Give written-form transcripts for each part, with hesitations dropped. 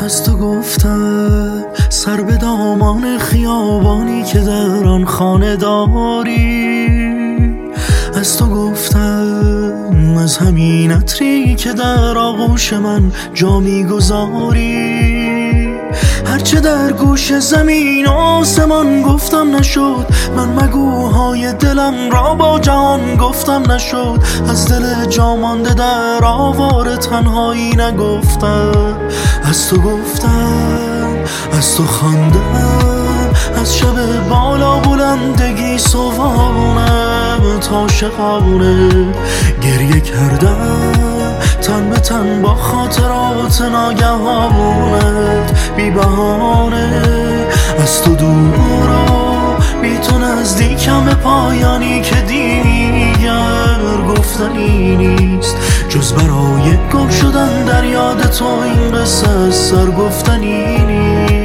از تو گفتم سر به دامان خیابانی که در آن خانه داری. از تو گفتم از همین عطری که در آغوش من جا میگذاری. هرچه در گوش زمین آسمان گفتم نشد، من مگوهای دلم را با جهان گفتم نشد. از دل جا مانده در آواره تنهایی نگفتم. از تو گفتم، از تو خواندم، از شب بالا بلندگی صبحانه تا شقانه گریه کردم تن به تن با خاطرات ناگهانت بی بهانه. از تو دور و بی تو نزدیکم به پایانی که دیگر گفتنی نیست، جز برای گم شدن در یاد تو این قصه از سر گفتنی نیست.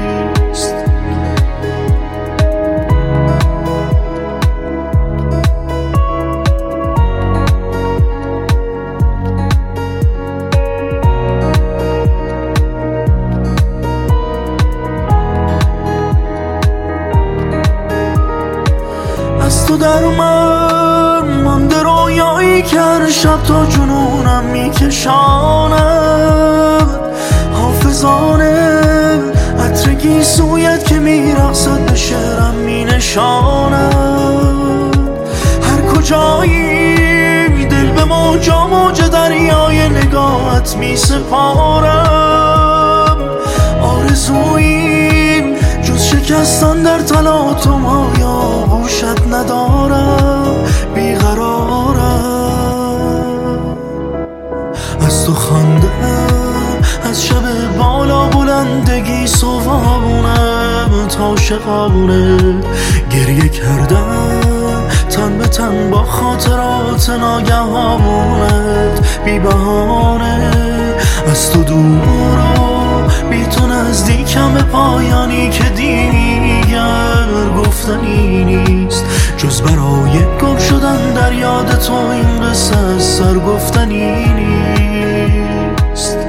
از تو در من مانده رویایی که هر شب تا جنونم میکشاند. حافظانه عطر گیسویت که میرقصد به شعرم مینشاند. هر کجایی دل به موجا موج دریای نگاهت میسپارم. آرزوییم جز شکستن در تلاطم های آغوشت ندارم، بیقرارم. از تو خواندم، از شب بالا بلندگی صبحانه تا شقانه گریه کردم تن به تن با خاطرات ناگهانت بی بهانه. از تو دور و بی تو نزدیکم به پایانی که دیگر گفتنی نیست، جز برای گم شدن در یاد تو این قصه از سر گفتنی نیست.